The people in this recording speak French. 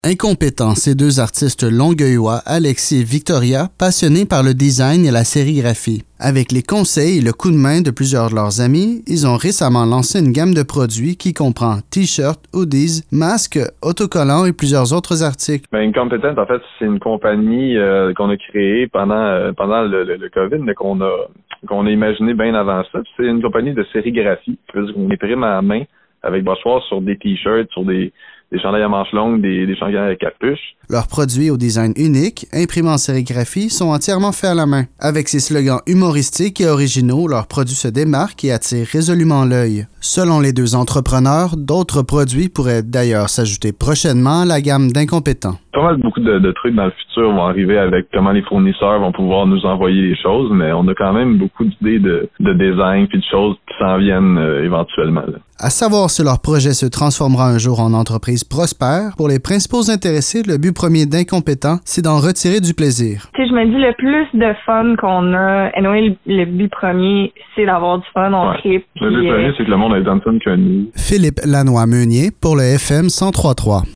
Incompétents, ces deux artistes longueuillois, Alexis et Victoria, passionnés par le design et la sérigraphie. Avec les conseils et le coup de main de plusieurs de leurs amis, ils ont récemment lancé une gamme de produits qui comprend t-shirts, hoodies, masques, autocollants et plusieurs autres articles. Incompétent, en fait, c'est une compagnie qu'on a créée pendant le COVID, mais qu'on a imaginé bien avant ça. C'est une compagnie de sérigraphie. On imprime à la main avec brossoir sur des t-shirts, sur des chandails à manches longues, des chandails à capuche. Leurs produits au design unique, imprimés en sérigraphie, sont entièrement faits à la main. Avec ses slogans humoristiques et originaux, leurs produits se démarquent et attirent résolument l'œil. Selon les deux entrepreneurs, d'autres produits pourraient d'ailleurs s'ajouter prochainement à la gamme d'Incompétents. Pas mal beaucoup de trucs dans le futur vont arriver avec comment les fournisseurs vont pouvoir nous envoyer les choses, mais on a quand même beaucoup d'idées de design puis de choses qui s'en viennent éventuellement. Là. À savoir si leur projet se transformera un jour en entreprise prospère, pour les principaux intéressés, le but premier d'Incompétents, c'est d'en retirer du plaisir. Tu sais, je me dis, le plus de fun qu'on a, anyway, le but premier, c'est d'avoir du fun, on tripe. Le but premier, c'est que le monde ait tant de fun que nous. Philippe Lanois-Meunier pour le FM 103.3.